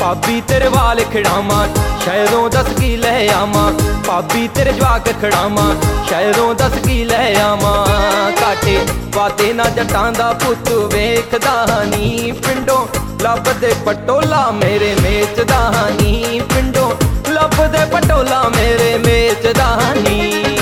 भाभी तेरे वाल खिड़ावां शहरों दस की लै आवां। भाभी तेरे जवाक खिड़ावां शहरों दस की लै आवां। काटे वादे ना जट्टां दा पुत्त वेखदा नी पिंडों लभदे पटोला मेरे मेचदा नी। पिंडों लभदे पटोला मेरे मेचदा नी।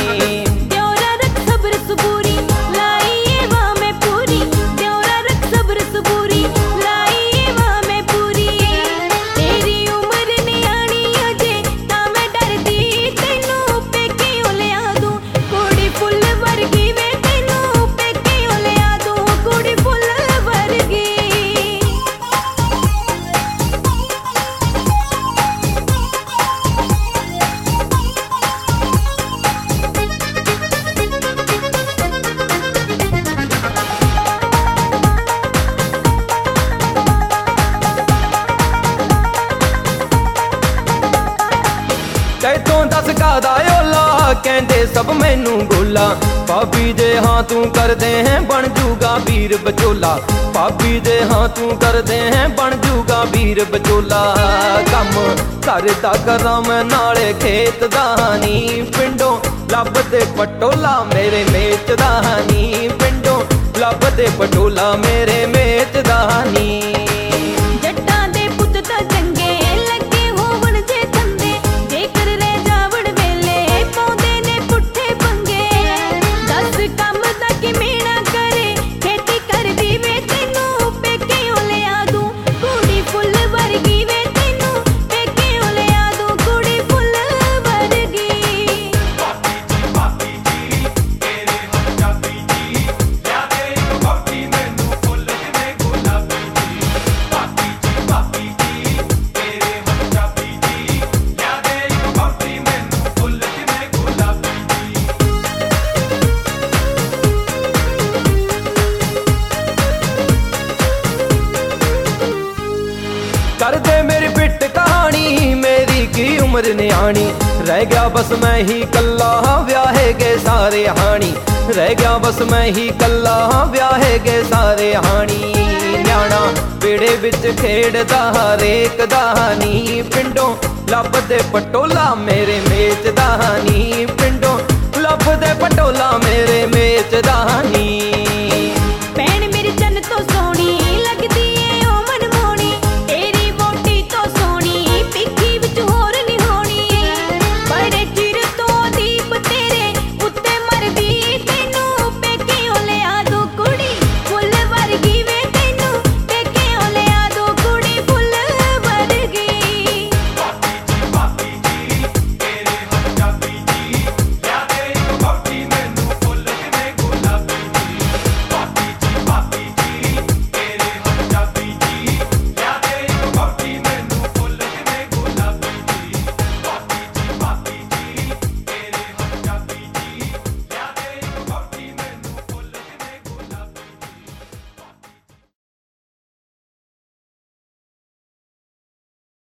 तैथों दस कादा ओला कहंदे सब मैनू गोला। भाभी दे हाँ तू कर दे हैं बन जूगा वीर बचोला। भाभी दे हाँ तू कर दे हैं बन जूगा वीर बचोला। कम करदा करा मैं नाले खेत दा नी। पिंडों लभदे पटोला मेरे मेचदा नी। पिंडों लभदे पटोला मेरे मेचदा नी। कर दे मेरी पिट कहानी मेरी की उम्र न्याणी। रह गया बस मैं ही कल्ला व्याहे गए सारे हानी। रह गया बस मैं ही कल्ला व्याहे गए सारे हानी। न्याणा बेड़े विच खेड़दा हरेक दा नी। पिंडों लभदे पटोला मेरे मेचदा नी। पिंडों लभदे पटोला मेरे मेचदा नी।